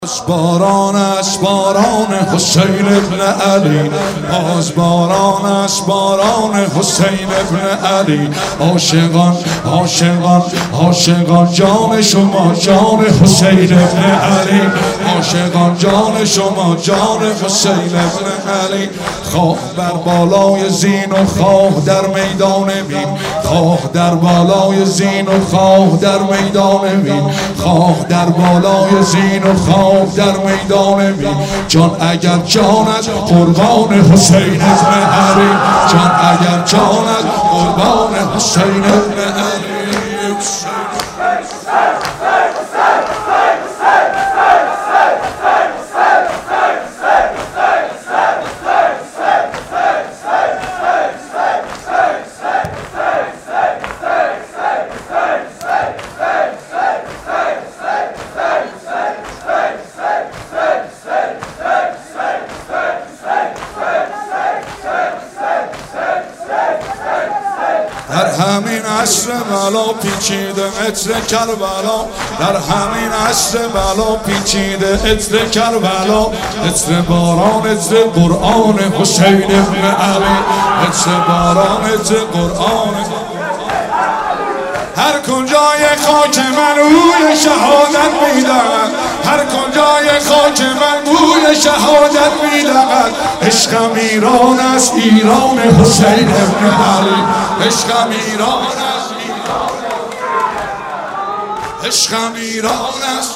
باران است باران حسین ابن علی، باز باران است باران حسین ابن علی. عاشقان عاشقان عاشقان جان شما جان حسین ابن علی، عاشقان جان شما جان حسین ابن علی. خواه بر بالای زین و خواه در میدان مین، خواه در بالای زین و خواه در میدان مین، خواه در بالای زین و خواه در میدان مین. جان اگر جانت قربان حسین ابن علی، جان اگر جانت قربان حسین ابن علی. در همین عصر بلا پیچیده عطر کربلا، در همین عصر بلا پیچیده عطر کربلا. عطر باران عطر قرآن حسین ابن علی، عطر باران عطر قرآن. هر کجای خاک من روی شهادت میدهد، هر کجای خاک من روی شهادت میدهد. عشقم ایران است ایران حسین ابن علی، عشقم ایران است عشقم ایران است.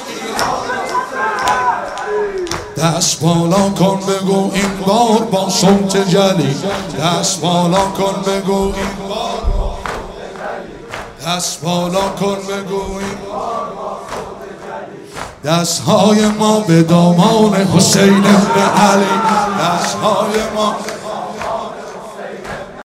دست بالا کن بگو این بار با صوت جلی، دست بالا کن بگو این بار، دست بالا کن بگو این بار. دستهای ما به دامان حسین ابن علی، دستهای ما